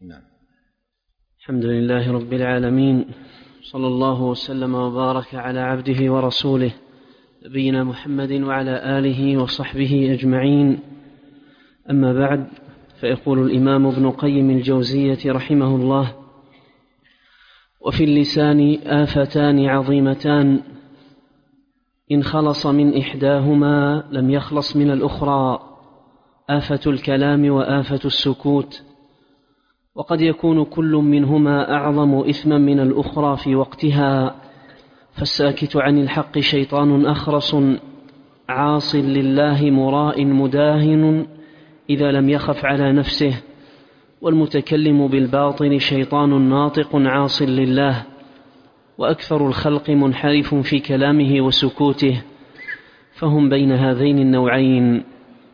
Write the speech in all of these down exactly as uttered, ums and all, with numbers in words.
نعم. الحمد لله رب العالمين، صلى الله وسلم وبارك على عبده ورسوله نبينا محمد وعلى آله وصحبه أجمعين. أما بعد، فيقول الإمام ابن قيم الجوزية رحمه الله: وفي اللسان آفتان عظيمتان، إن خلص من إحداهما لم يخلص من الأخرى، آفة الكلام وآفة السكوت. وقد يكون كل منهما أعظم إثما من الأخرى في وقتها، فالساكت عن الحق شيطان أخرس عاص لله مراء مداهن إذا لم يخف على نفسه، والمتكلم بالباطل شيطان ناطق عاص لله، وأكثر الخلق منحرف في كلامه وسكوته، فهم بين هذين النوعين.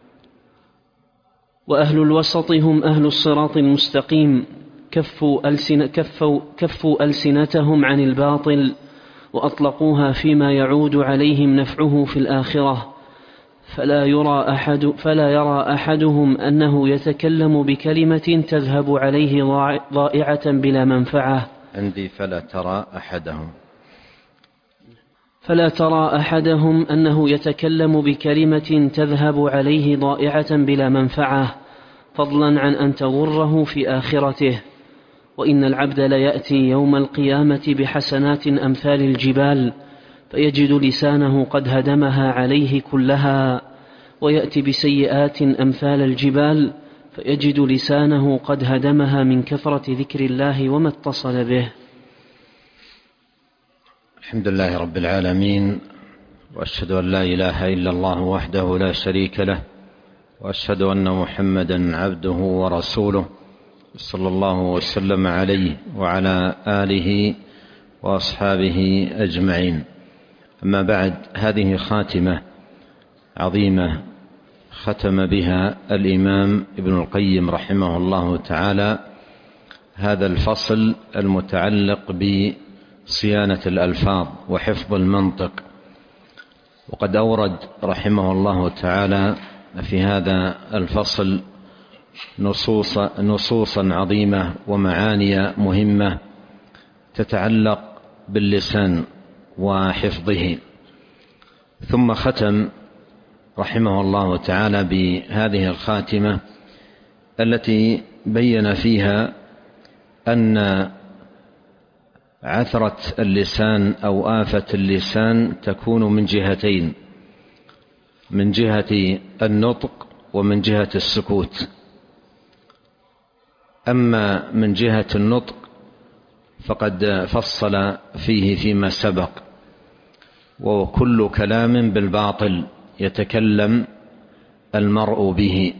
وأهل الوسط هم أهل الصراط المستقيم، كفوا, ألسن كفوا, كفوا ألسنتهم عن الباطل وأطلقوها فيما يعود عليهم نفعه في الآخرة، فلا يرى, أحد فلا يرى أحدهم أنه يتكلم بكلمة تذهب عليه ضائعة بلا منفعة. عندي فلا ترى أحدهم فلا ترى أحدهم أنه يتكلم بكلمة تذهب عليه ضائعة بلا منفعة، فضلا عن أن تضره في آخرته. وإن العبد ليأتي يوم القيامة بحسنات أمثال الجبال، فيجد لسانه قد هدمها عليه كلها، ويأتي بسيئات أمثال الجبال، فيجد لسانه قد هدمها من كثرة ذكر الله وما اتصل به. الحمد لله رب العالمين، وأشهد أن لا إله إلا الله وحده لا شريك له، وأشهد أن محمدا عبده ورسوله، صلى الله وسلم عليه وعلى آله وأصحابه أجمعين. أما بعد، هذه خاتمة عظيمة ختم بها الإمام ابن القيم رحمه الله تعالى هذا الفصل المتعلق بصيانة الألفاظ وحفظ المنطق. وقد أورد رحمه الله تعالى في هذا الفصل نصوص نصوصا عظيمة ومعاني مهمة تتعلق باللسان وحفظه. ثم ختم رحمه الله تعالى بهذه الخاتمة التي بين فيها أن عثرة اللسان أو آفة اللسان تكون من جهتين: من جهة النطق ومن جهة السكوت. أما من جهة النطق فقد فصل فيه فيما سبق: وكل كلام بالباطل يتكلم المرء به،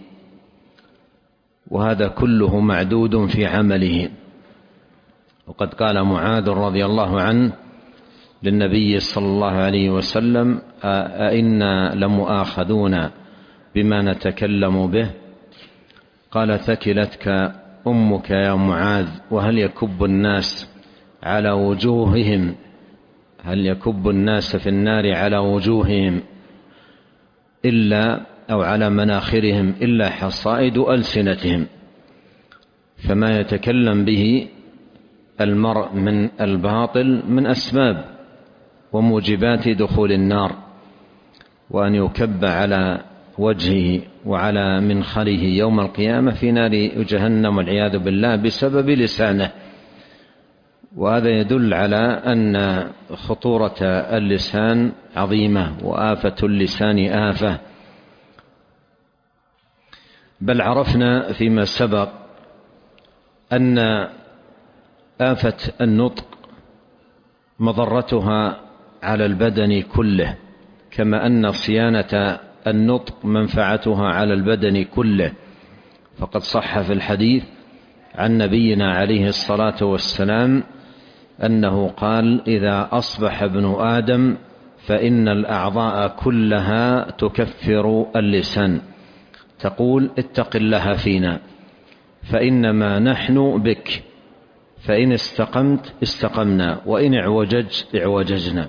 وهذا كله معدود في عمله. وقد قال معاذ رضي الله عنه للنبي صلى الله عليه وسلم: أئنا لمؤاخذون بما نتكلم به؟ قال: ثكلتك أمك يا معاذ، وهل يكب الناس على وجوههم هل يكب الناس في النار على وجوههم إلا أو على مناخرهم إلا حصائد ألسنتهم. فما يتكلم به المرء من الباطل من أسباب وموجبات دخول النار، وأن يكب على وجهه وعلى منخره يوم القيامة في نار جهنم والعياذ بالله بسبب لسانه. وهذا يدل على أن خطورة اللسان عظيمة، وآفة اللسان آفة. بل عرفنا فيما سبق أن آفة النطق مضرتها على البدن كله، كما أن صيانة النطق منفعتها على البدن كله. فقد صح في الحديث عن نبينا عليه الصلاة والسلام أنه قال: إذا أصبح ابن آدم فإن الأعضاء كلها تكفر اللسان، تقول: اتق الله فينا فإنما نحن بك، فإن استقمت استقمنا، وإن اعوججت اعوججنا.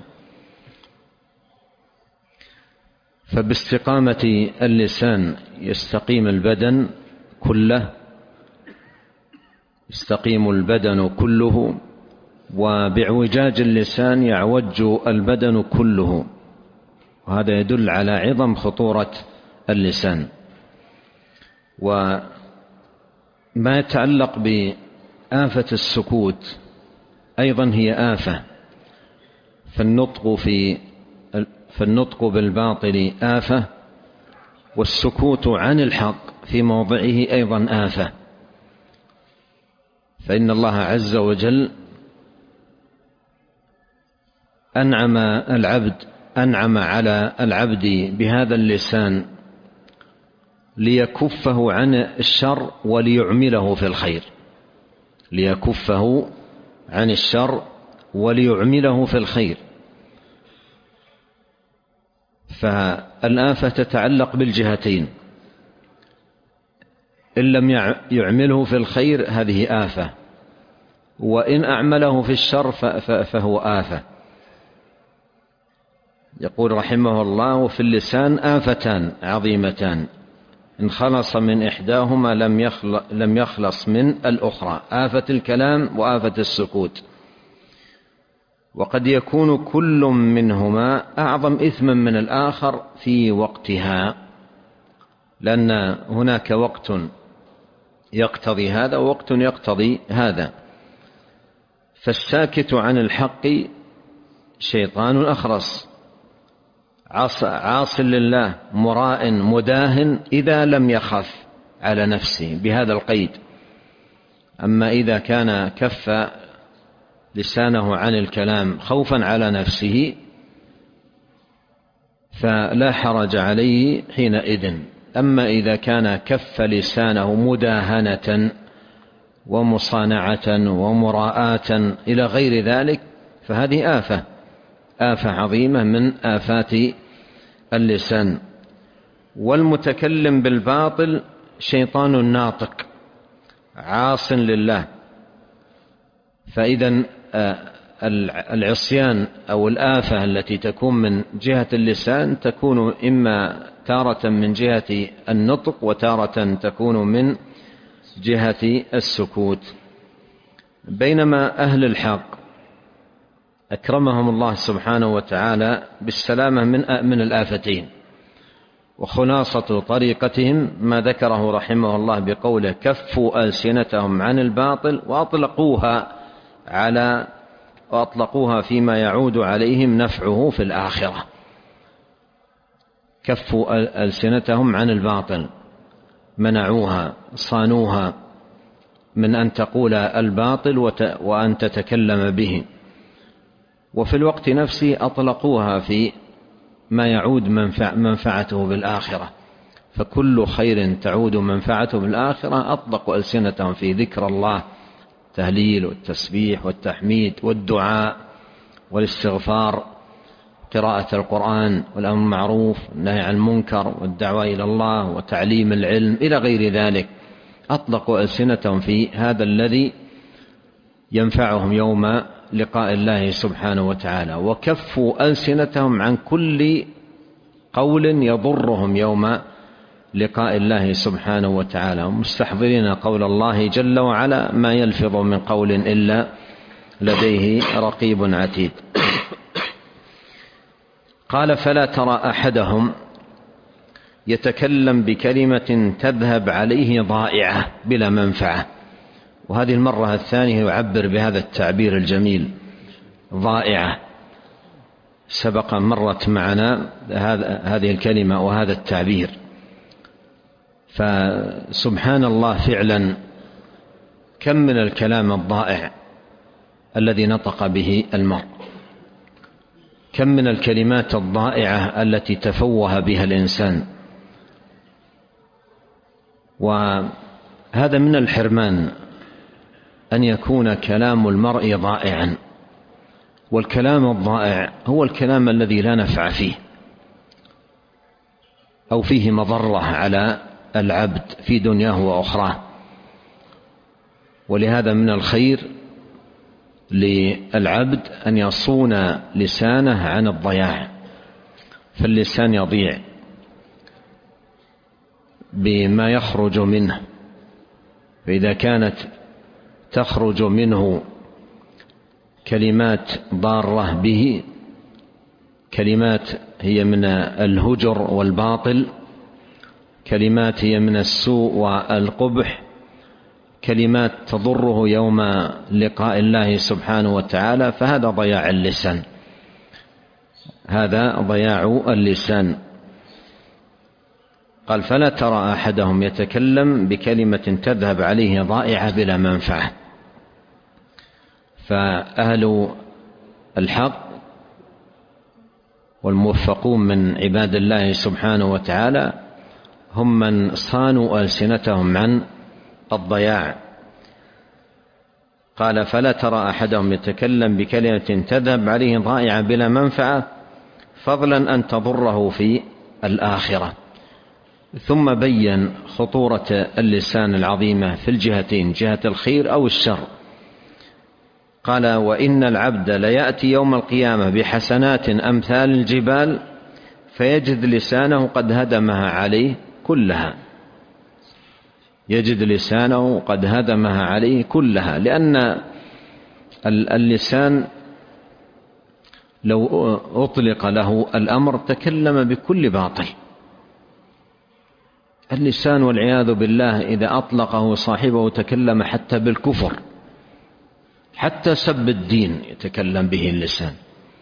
فباستقامة اللسان يستقيم البدن كله، يستقيم البدن كله، وباعوجاج اللسان يعوج البدن كله، وهذا يدل على عظم خطورة اللسان. وما يتعلق بآفة السكوت أيضا هي آفة، فالنطق في فالنطق بالباطل آفة، والسكوت عن الحق في موضعه أيضا آفة. فإن الله عز وجل أنعم العبد أنعم على العبد بهذا اللسان ليكفه عن الشر وليعمله في الخير، ليكفه عن الشر وليعمله في الخير. فالآفة تتعلق بالجهتين، إن لم يعمله في الخير هذه آفة، وإن أعمله في الشر فهو آفة. يقول رحمه الله: وفي اللسان آفتان عظيمتان إن خلص من إحداهما لم يخلص من الأخرى، آفة الكلام وآفة السكوت. وقد يكون كل منهما أعظم إثما من الآخر في وقتها، لأن هناك وقت يقتضي هذا ووقت يقتضي هذا. فالساكت عن الحق شيطان أخرس، عاص لله، مراء مداهن إذا لم يخف على نفسه بهذا القيد. أما إذا كان كف لسانه عن الكلام خوفا على نفسه فلا حرج عليه حينئذ. أما إذا كان كف لسانه مداهنة ومصانعة ومراءة إلى غير ذلك فهذه آفة آفة عظيمة من آفات اللسان. والمتكلم بالباطل شيطان ناطق عاص لله. فإذا العصيان أو الآفة التي تكون من جهة اللسان تكون إما تارة من جهة النطق وتارة تكون من جهة السكوت. بينما أهل الحق أكرمهم الله سبحانه وتعالى بالسلامة من من الآفتين، وخلاصة طريقتهم ما ذكره رحمه الله بقوله: كفوا ألسنتهم عن الباطل وأطلقوها على وأطلقوها فيما يعود عليهم نفعه في الآخرة. كفوا ألسنتهم عن الباطل، منعوها صانوها من أن تقول الباطل وأن تتكلم به، وفي الوقت نفسه أطلقوها في ما يعود منفع منفعته بالآخرة. فكل خير تعود منفعته بالآخرة أطلقوا ألسنتهم في ذكر الله، التهليل والتسبيح والتحميد والدعاء والاستغفار، قراءة القرآن والأمر بالمعروف والنهي عن المنكر والدعوة إلى الله وتعليم العلم إلى غير ذلك. أطلقوا ألسنتهم في هذا الذي ينفعهم يوم لقاء الله سبحانه وتعالى، وكفوا ألسنتهم عن كل قول يضرهم يوم لقاء الله سبحانه وتعالى، مستحضرين قول الله جل وعلا: ما يلفظ من قول إلا لديه رقيب عتيد. قال: فلا ترى أحدهم يتكلم بكلمة تذهب عليه ضائعة بلا منفعة. وهذه المرة الثانية يعبر بهذا التعبير الجميل ضائعة. سبق مرت معنا هذه الكلمة وهذا التعبير. فسبحان الله فعلا كم من الكلام الضائع الذي نطق به المرء، كم من الكلمات الضائعة التي تفوه بها الإنسان. وهذا من الحرمان أن يكون كلام المرء ضائعا. والكلام الضائع هو الكلام الذي لا نفع فيه أو فيه مضرة على العبد في دنياه وأخراه. ولهذا من الخير للعبد أن يصون لسانه عن الضياع، فاللسان يضيع بما يخرج منه. فإذا كانت تخرج منه كلمات ضارة به، كلمات هي من الهجر والباطل، كلمات هي من السوء والقبح، كلمات تضره يوم لقاء الله سبحانه وتعالى، فهذا ضياع اللسان، هذا ضياع اللسان. قال: فلا ترى أحدهم يتكلم بكلمة تذهب عليه ضائعة بلا منفعة. فأهل الحق والموفقون من عباد الله سبحانه وتعالى هم من صانوا ألسنتهم عن الضياع. قال: فلا ترى أحدهم يتكلم بكلمة تذهب عليه ضائعة بلا منفعة، فضلا أن تضره في الآخرة. ثم بين خطورة اللسان العظيمة في الجهتين، جهة الخير أو الشر. قال: وإن العبد ليأتي يوم القيامة بحسنات أمثال الجبال فيجد لسانه قد هدمها عليه كلها، يجد لسانه قد هدمها عليه كلها، لأن اللسان لو أطلق له الأمر تكلم بكل باطل. اللسان والعياذ بالله إذا أطلقه صاحبه تكلم حتى بالكفر، حتى سب الدين يتكلم به اللسان.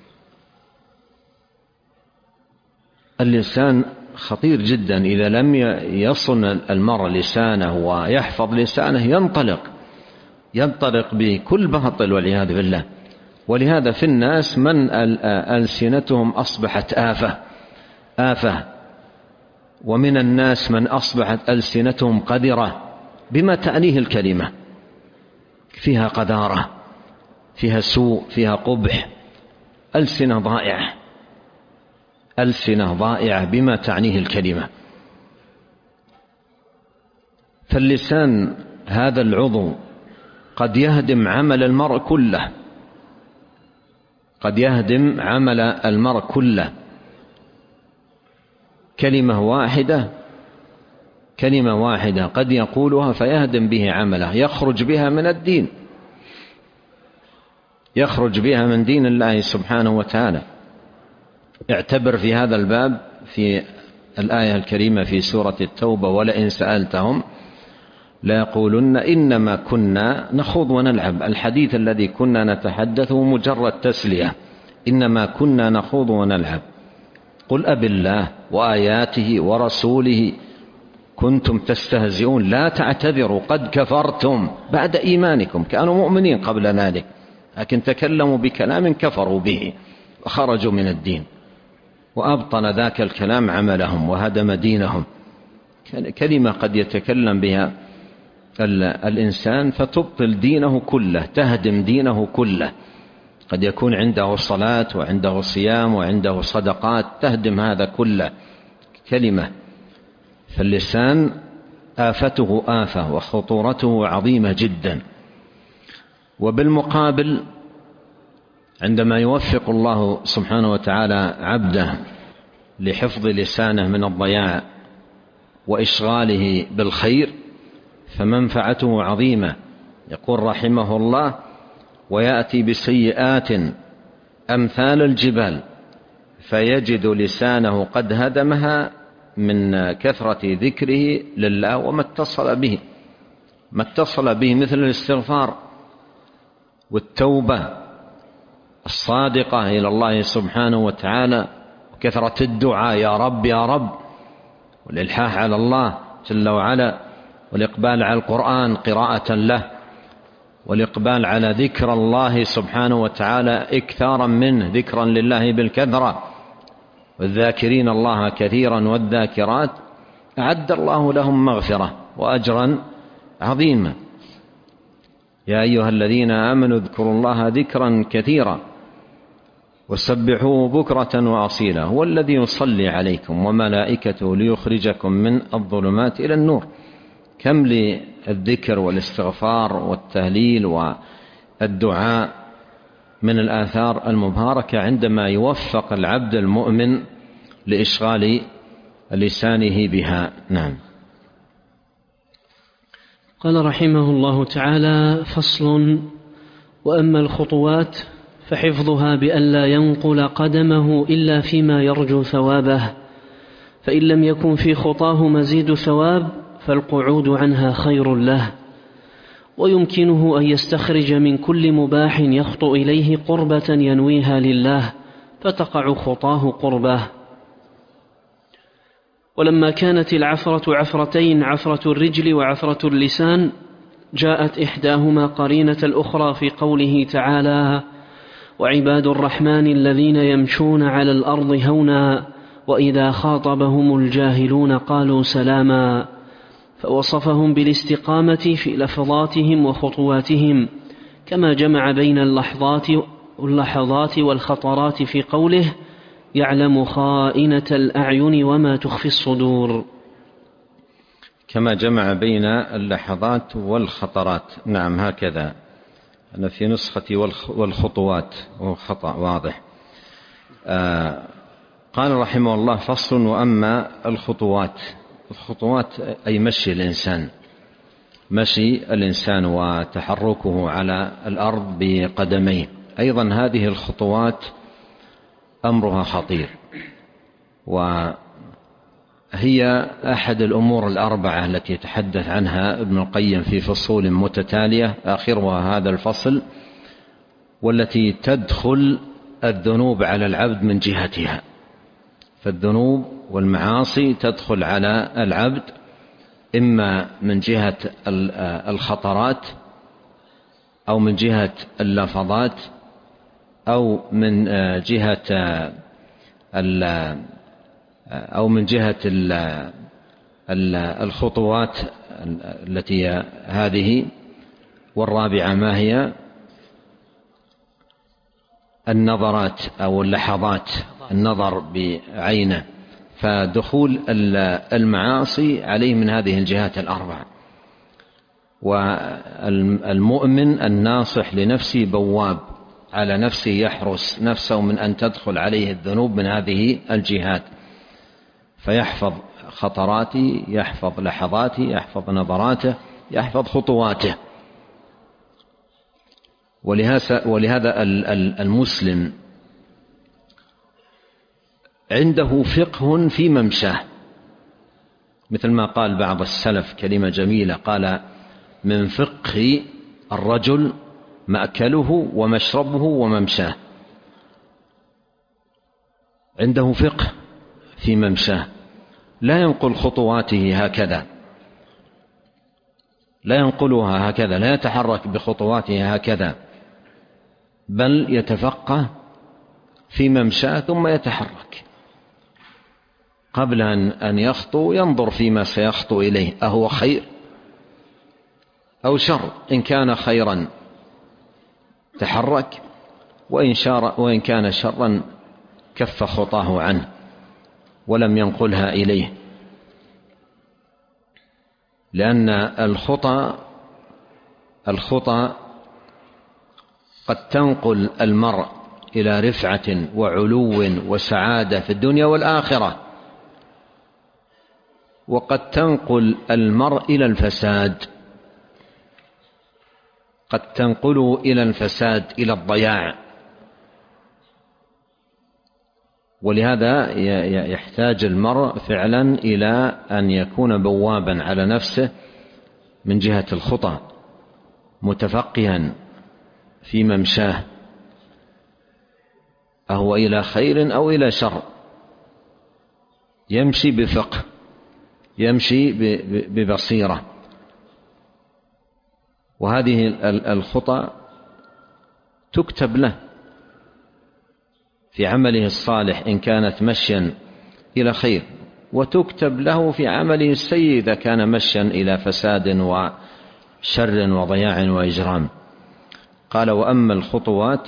اللسان خطير جدا، إذا لم يصن المرء لسانه ويحفظ لسانه ينطلق ينطلق بكل باطل والعياذ بالله. ولهذا في الناس من ألسنتهم أصبحت آفة آفة ومن الناس من أصبحت ألسنتهم قذرة بما تعنيه الكلمة، فيها قذارة، فيها سوء، فيها قبح، ألسنة ضائعة، ألسنة ضائعة بما تعنيه الكلمة. فاللسان هذا العضو قد يهدم عمل المرء كله، قد يهدم عمل المرء كله. كلمة واحدة كلمة واحدة قد يقولها فيهدم به عمله، يخرج بها من الدين، يخرج بها من دين الله سبحانه وتعالى. اعتبر في هذا الباب في الآية الكريمة في سورة التوبة: ولئن سألتهم ليقولن إنما كنا نخوض ونلعب. الحديث الذي كنا نتحدثه مجرد تسلية، إنما كنا نخوض ونلعب. قل أب الله وآياته ورسوله كنتم تستهزئون لا تعتذروا قد كفرتم بعد إيمانكم. كانوا مؤمنين قبل ذلك لكن تكلموا بكلام كفروا به وخرجوا من الدين، وأبطل ذاك الكلام عملهم وهدم دينهم. كلمة قد يتكلم بها الإنسان فتبطل دينه كله، تهدم دينه كله. قد يكون عنده صلاة وعنده صيام وعنده صدقات، تهدم هذا كله كلمة. فاللسان آفته آفة وخطورته عظيمة جدا. وبالمقابل عندما يوفق الله سبحانه وتعالى عبده لحفظ لسانه من الضياع وإشغاله بالخير فمنفعته عظيمة. يقول رحمه الله: ويأتي بسيئات أمثال الجبال فيجد لسانه قد هدمها من كثرة ذكره لله وما اتصل به ما اتصل به مثل الاستغفار والتوبة الصادقة إلى الله سبحانه وتعالى، وكثرة الدعاء يا رب يا رب، والإلحاح على الله جل وعلا، والإقبال على القرآن قراءة له، والإقبال على ذكر الله سبحانه وتعالى إكثارا منه، ذكرا لله بالكثرة، والذاكرين الله كثيرا والذاكرات أعد الله لهم مغفرة وأجرا عظيما. يا أيها الذين آمنوا اذكروا الله ذكرا كثيرا وسبحوه بكرة وأصيلا هو الذي يصلي عليكم وملائكته ليخرجكم من الظلمات إلى النور. كم للذكر والاستغفار والتهليل والدعاء من الآثار المباركة عندما يوفق العبد المؤمن لإشغال لسانه بها. نعم. قال رحمه الله تعالى: فصل. وأما الخطوات فحفظها بألا ينقل قدمه إلا فيما يرجو ثوابه، فإن لم يكن في خطاه مزيد ثواب فالقعود عنها خير له، ويمكنه أن يستخرج من كل مباح يخطو إليه قربة ينويها لله فتقع خطاه قربه. ولما كانت العفرة عفرتين، عفرة الرجل وعفرة اللسان، جاءت إحداهما قرينة الأخرى في قوله تعالى: وعباد الرحمن الذين يمشون على الأرض هونا وإذا خاطبهم الجاهلون قالوا سلاما، فوصفهم بالاستقامة في لفظاتهم وخطواتهم، كما جمع بين اللحظات اللحظات والخطرات في قوله: يعلم خائنة الأعين وما تخفي الصدور. كما جمع بين اللحظات والخطرات. نعم، هكذا أنا في نسختي والخطوات، وخطأ واضح. آه قال رحمه الله: فصل. وأما الخطوات، الخطوات أي مشي الإنسان، مشي الإنسان وتحركه على الأرض بقدميه. أيضا هذه الخطوات أمرها خطير، وهي أحد الأمور الأربعة التي يتحدث عنها ابن القيم في فصول متتالية، آخرها هذا الفصل، والتي تدخل الذنوب على العبد من جهتها. فالذنوب والمعاصي تدخل على العبد إما من جهة الخطرات، أو من جهة اللفظات، أو من جهة أو من جهة الخطوات التي هذه. والرابعة ما هي؟ النظرات أو اللحظات، النظر بعينه. فدخول المعاصي عليه من هذه الجهات الأربعة. والمؤمن الناصح لنفسه بواب على نفسه، يحرس نفسه من أن تدخل عليه الذنوب من هذه الجهات، فيحفظ خطراته، يحفظ لحظاته، يحفظ نظراته، يحفظ خطواته. ولهذا المسلم عنده فقه في ممشاه، مثل ما قال بعض السلف كلمة جميلة، قال: من فقه الرجل مأكله ومشربه وممشاه. عنده فقه في ممشاه، لا ينقل خطواته هكذا، لا ينقلها هكذا، لا يتحرك بخطواته هكذا، بل يتفقه في ممشاه ثم يتحرك. قبل أن يخطو ينظر فيما سيخطو إليه، أهو خير أو شر؟ إن كان خيرا تحرك، وإن, وإن كان شرا كف خطاه عنه ولم ينقلها إليه. لأن الخطى الخطى قد تنقل المرء إلى رفعة وعلو وسعادة في الدنيا والآخرة، وقد تنقل المرء إلى الفساد، قد تنقل إلى الفساد، إلى الضياع. ولهذا يحتاج المرء فعلا إلى أن يكون بوابا على نفسه من جهة الخطى، متفقها في ممشاه، أهو إلى خير أو إلى شر، يمشي بفقه، يمشي ببصيرة. وهذه الخطى تكتب له في عمله الصالح إن كانت مشيا إلى خير، وتكتب له في عمله السيء إذا كان مشيا إلى فساد وشر وضياع وإجرام. قال: وأما الخطوات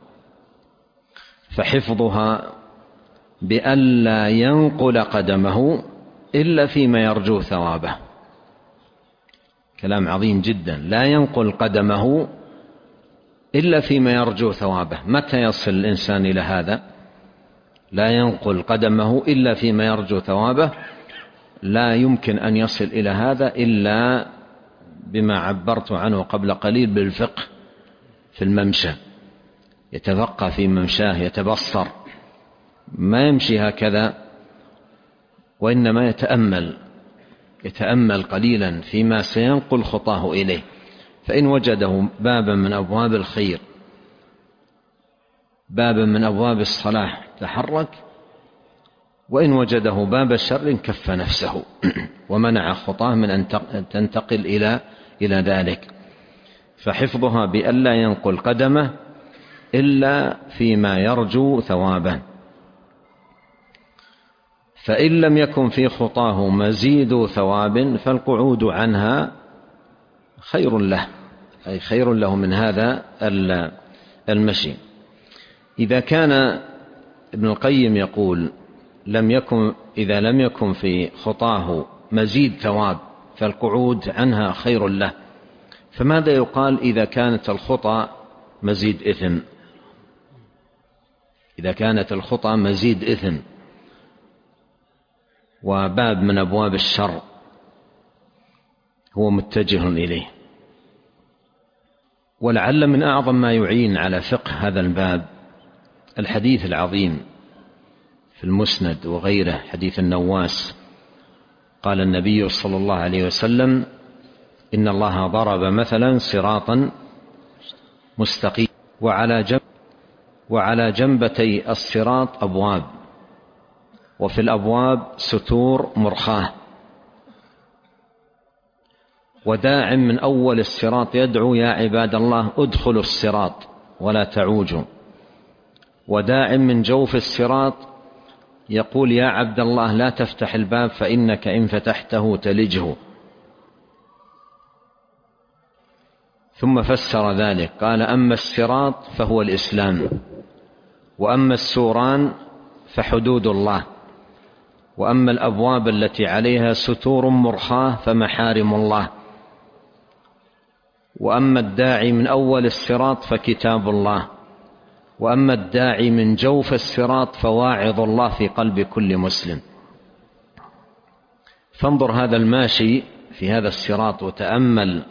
فحفظها بألا ينقل قدمه إلا فيما يرجو ثوابه. كلام عظيم جدا. لا ينقل قدمه إلا فيما يرجو ثوابه. متى يصل الإنسان إلى هذا؟ لا ينقل قدمه إلا فيما يرجو ثوابه. لا يمكن أن يصل إلى هذا إلا بما عبرت عنه قبل قليل بالفقه في الممشى، يتفقه في ممشاه، يتبصر، ما يمشي هكذا، وإنما يتأمل يتأمل قليلا فيما سينقل خطاه إليه، فإن وجده بابا من أبواب الخير، بابا من أبواب الصلاح تحرك، وإن وجده باب الشر كف نفسه ومنع خطاه من أن تنتقل إلى إلى ذلك. فحفظها بألا ينقل قدمه إلا فيما يرجو ثوابه. فإن لم يكن في خطاه مزيد ثواب فالقعود عنها خير له، أي خير له من هذا المشي. إذا كان ابن القيم يقول لم يكن إذا لم يكن في خطاه مزيد ثواب فالقعود عنها خير له، فماذا يقال إذا كانت الخطى مزيد إثم؟ إذا كانت الخطى مزيد إثم وباب من أبواب الشر هو متجه إليه. ولعل من أعظم ما يعين على فقه هذا الباب الحديث العظيم في المسند وغيره، حديث النواس، قال النبي صلى الله عليه وسلم: إن الله ضرب مثلا صراطا مستقيما وعلى جنب وعلى جنبتي الصراط أبواب، وفي الأبواب ستور مرخاة، وداع من أول الصراط يدعو: يا عباد الله ادخلوا الصراط ولا تعوجوا، وداع من جوف الصراط يقول: يا عبد الله لا تفتح الباب فإنك إن فتحته تلجه. ثم فسر ذلك قال: أما الصراط فهو الإسلام، وأما السوران فحدود الله، وأما الأبواب التي عليها ستور مرخاة فمحارم الله، وأما الداعي من أول الصراط فكتاب الله، وأما الداعي من جوف الصراط فواعظ الله في قلب كل مسلم. فانظر هذا الماشي في هذا الصراط وتأمل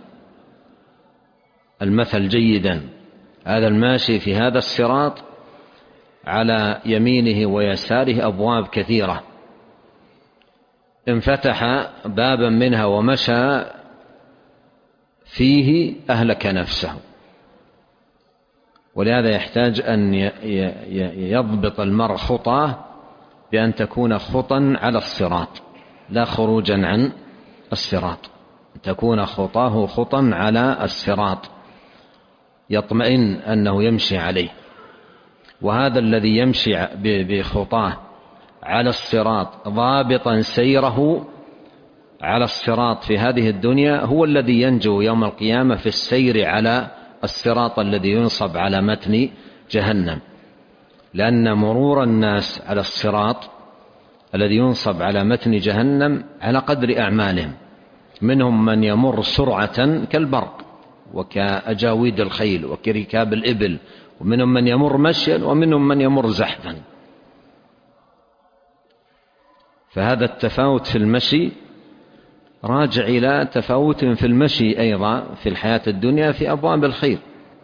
المثل جيدا. هذا الماشي في هذا الصراط على يمينه ويساره أبواب كثيرة، انفتح بابا منها ومشى فيه أهلك نفسه. ولهذا يحتاج أن يضبط المرء خطاه بأن تكون خطا على الصراط لا خروجا عن الصراط، تكون خطاه خطا على الصراط يطمئن أنه يمشي عليه. وهذا الذي يمشي بخطاه على الصراط ضابطا سيره على الصراط في هذه الدنيا هو الذي ينجو يوم القيامة في السير على الصراط الذي ينصب على متن جهنم، لأن مرور الناس على الصراط الذي ينصب على متن جهنم على قدر أعمالهم، منهم من يمر سرعة كالبرق وكأجاويد الخيل وكركاب الإبل، ومنهم من يمر مشيا، ومنهم من يمر زحفا. فهذا التفاوت في المشي راجع إلى تفاوت في المشي أيضا في الحياة الدنيا في أبواب الخير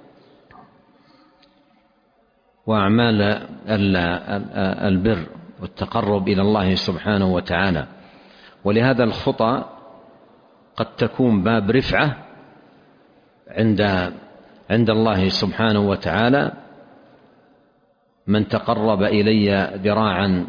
وأعمال البر والتقرب إلى الله سبحانه وتعالى. ولهذا الخطى قد تكون باب رفعة عند عند الله سبحانه وتعالى: من تقرب إلي ذراعا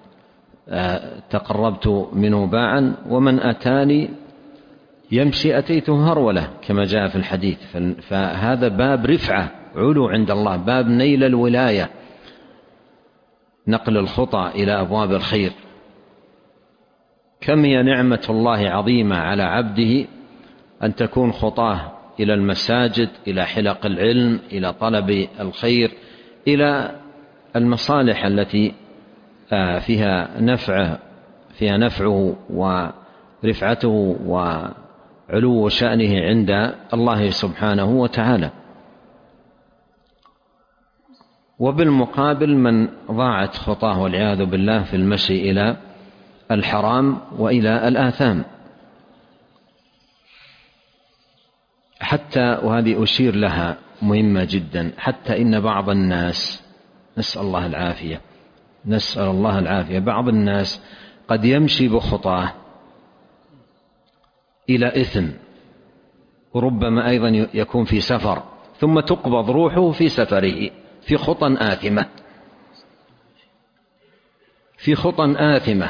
تقربت منه باعا، ومن أتاني يمشي أتيته هرولة، كما جاء في الحديث. فهذا باب رفعة علو عند الله، باب نيل الولاية، نقل الخطى إلى أبواب الخير. كم هي نعمة الله عظيمة على عبده أن تكون خطاه إلى المساجد، إلى حلق العلم، إلى طلب الخير، إلى المصالح التي فيها نفعه فيها نفعه ورفعته وعلو شأنه عند الله سبحانه وتعالى. وبالمقابل من ضاعت خطاه والعياذ بالله في المشي إلى الحرام وإلى الآثام. حتى وهذه أشير لها مهمة جدا، حتى إن بعض الناس، نسأل الله العافية نسأل الله العافية بعض الناس قد يمشي بخطاه إلى إثم، وربما أيضا يكون في سفر ثم تقبض روحه في سفره في خطى آثمة في خطى آثمة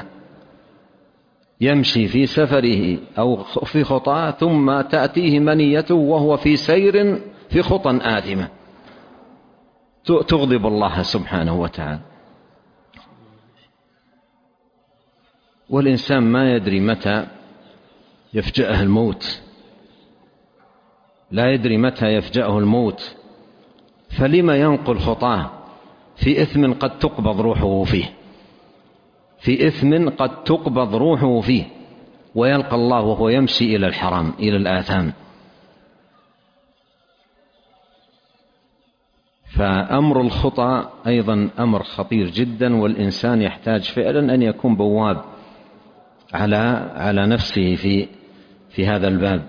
يمشي في سفره أو في خطاه ثم تأتيه منيته وهو في سير في خطى آثمة تغضب الله سبحانه وتعالى. والإنسان ما يدري متى يفجأه الموت، لا يدري متى يفجأه الموت، فلما ينقل خطاه في إثم قد تقبض روحه فيه في إثم قد تقبض روحه فيه ويلقى الله وهو يمشي إلى الحرام إلى الآثام. فأمر الخطأ أيضا أمر خطير جدا، والإنسان يحتاج فعلا أن يكون بواب على على نفسه في في هذا الباب.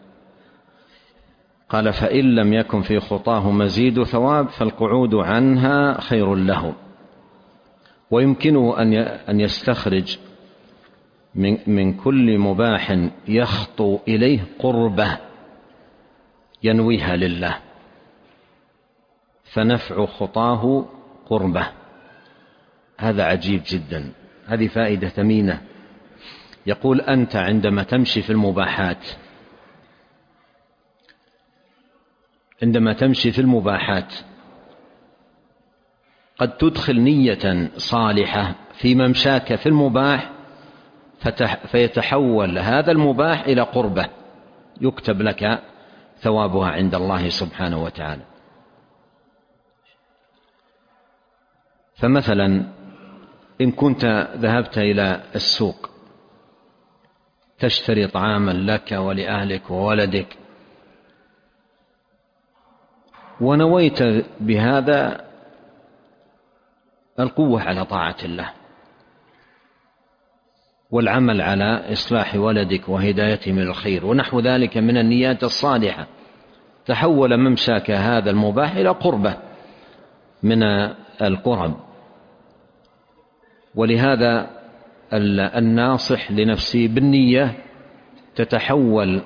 قال: فإن لم يكن في خطاه مزيد ثواب فالقعود عنها خير له. ويمكنه أن يستخرج من من كل مباح يخطو إليه قربة ينويها لله، فنفع خطاه قربة. هذا عجيب جدا، هذه فائدة ثمينة. يقول: أنت عندما تمشي في المباحات عندما تمشي في المباحات قد تدخل نية صالحة في ممشاك في المباح فيتحول هذا المباح إلى قربة يكتب لك ثوابها عند الله سبحانه وتعالى. فمثلا إن كنت ذهبت إلى السوق تشتري طعاما لك ولأهلك وولدك، ونويت بهذا القوة على طاعة الله والعمل على إصلاح ولدك وهدايته من الخير ونحو ذلك من النيات الصالحة، تحول ممشاك هذا المباح إلى قربة من القرب. ولهذا الناصح لنفسه بالنية تتحول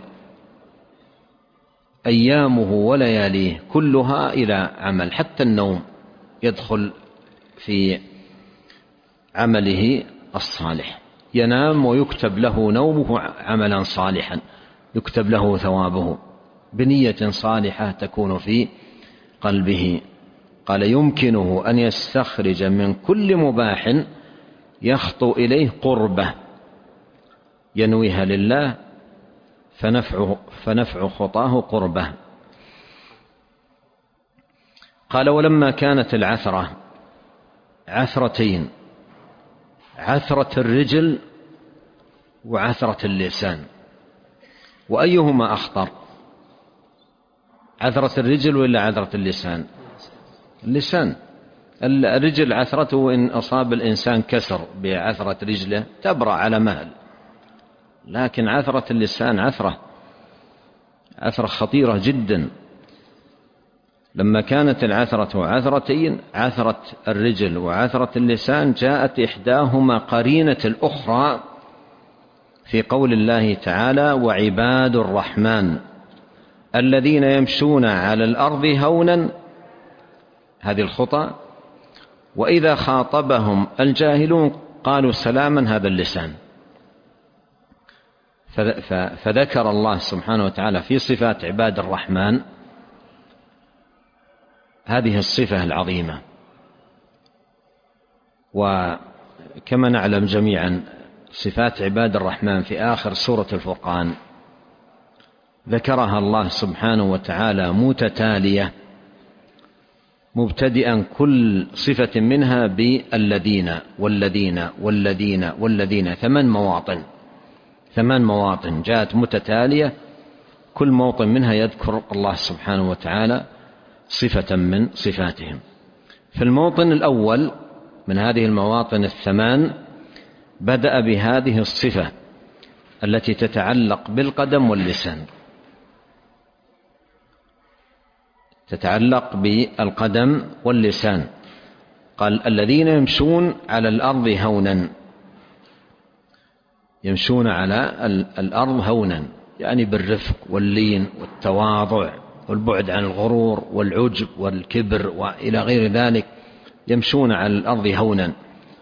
أيامه ولياليه كلها إلى عمل، حتى النوم يدخل في عمله الصالح، ينام ويكتب له نومه عملا صالحا يكتب له ثوابه بنية صالحة تكون في قلبه. قال: يمكنه أن يستخرج من كل مباح يخطو إليه قربة ينويها لله فنفع, فنفع خطاه قربة. قال: ولما كانت العثرة عثرتين، عثرة الرجل وعثرة اللسان، وأيهما أخطر؟ عثرة الرجل ولا عثرة اللسان؟ اللسان. الرجل عثرته إن أصاب الإنسان كسر بعثرة رجله تبرأ على مهل، لكن عثرة اللسان عثرة عثرة خطيرة جدا. لما كانت العثرة عثرتين، عثرة الرجل وعثرة اللسان، جاءت إحداهما قرينة الأخرى في قول الله تعالى: وعباد الرحمن الذين يمشون على الأرض هونا، هذه الخطأ، وإذا خاطبهم الجاهلون قالوا سلاما، هذا اللسان. فذكر الله سبحانه وتعالى في صفات عباد الرحمن هذه الصفة العظيمة. وكما نعلم جميعا صفات عباد الرحمن في آخر سورة الفرقان ذكرها الله سبحانه وتعالى متتالية، مبتدئا كل صفة منها بالذين والذين والذين والذين، ثمان مواطن ثمان مواطن جاءت متتالية، كل موطن منها يذكر الله سبحانه وتعالى صفة من صفاتهم. في الموطن الأول من هذه المواطن الثمان بدأ بهذه الصفة التي تتعلق بالقدم واللسان، تتعلق بالقدم واللسان. قال الذين يمشون على الأرض هونا، يمشون على الأرض هونا يعني بالرفق واللين والتواضع والبعد عن الغرور والعجب والكبر وإلى غير ذلك، يمشون على الأرض هونا.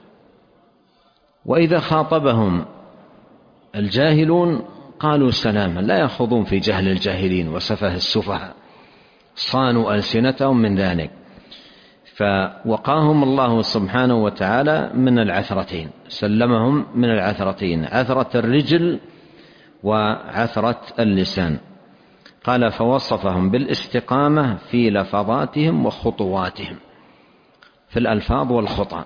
وإذا خاطبهم الجاهلون قالوا سلاما، لا يخوضون في جهل الجاهلين وسفه السفهاء، صانوا ألسنتهم من ذلك. فوقاهم الله سبحانه وتعالى من العثرتين، سلمهم من العثرتين، عثرة الرجل وعثرة اللسان. قال فوصفهم بالاستقامة في لفظاتهم وخطواتهم، في الألفاظ والخطى.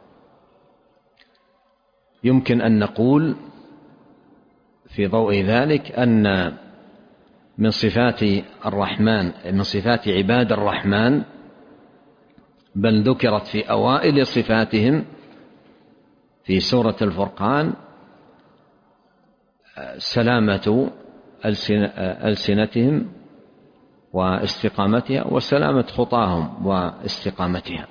يمكن أن نقول في ضوء ذلك أن من صفات الرحمن، من صفات عباد الرحمن، بل ذكرت في أوائل صفاتهم في سورة الفرقان، سلامة ألسنتهم واستقامتها وسلامة خطاهم واستقامتها،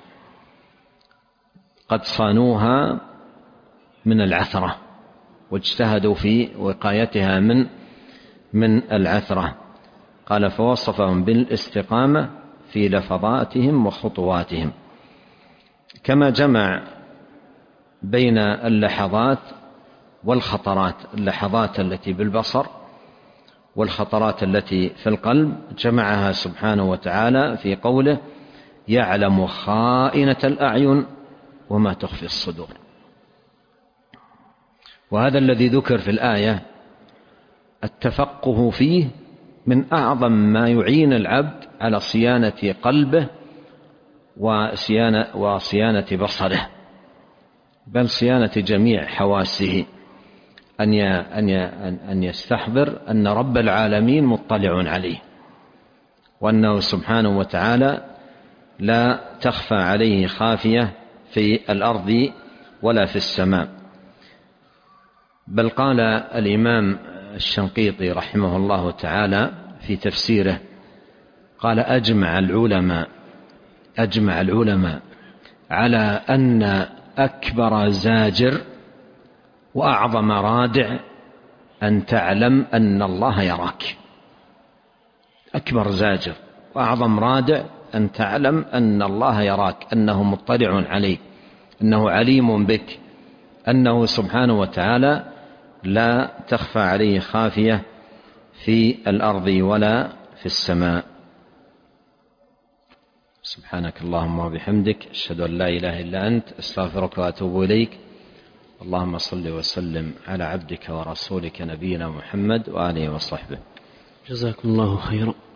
قد صانوها من العثرة واجتهدوا في وقايتها من من العثرة. قال فوصفهم بالاستقامة في لفظاتهم وخطواتهم، كما جمع بين اللحظات والخطرات، اللحظات التي بالبصر والخطرات التي في القلب، جمعها سبحانه وتعالى في قوله يعلم خائنة الأعين وما تخفي الصدور. وهذا الذي ذكر في الآية التفقه فيه من أعظم ما يعين العبد على صيانة قلبه وصيانة, وصيانة بصره، بل صيانة جميع حواسه، أن أن يستحضر أن رب العالمين مطلع عليه، وأنه سبحانه وتعالى لا تخفى عليه خافية في الأرض ولا في السماء. بل قال الإمام الشنقيطي رحمه الله تعالى في تفسيره، قال أجمع العلماء أجمع العلماء على أن أكبر زاجر وأعظم رادع أن تعلم أن الله يراك. أكبر زاجر وأعظم رادع أن تعلم أن الله يراك، أنه مطلع عليك، أنه عليم بك، أنه سبحانه وتعالى لا تخفى عليه خافية في الأرض ولا في السماء. سبحانك اللهم وبحمدك، أشهد أن لا إله إلا أنت، أستغفرك وأتوب إليك. اللهم صل وسلم على عبدك ورسولك نبينا محمد وآله وصحبه. جزاكم الله خيرا.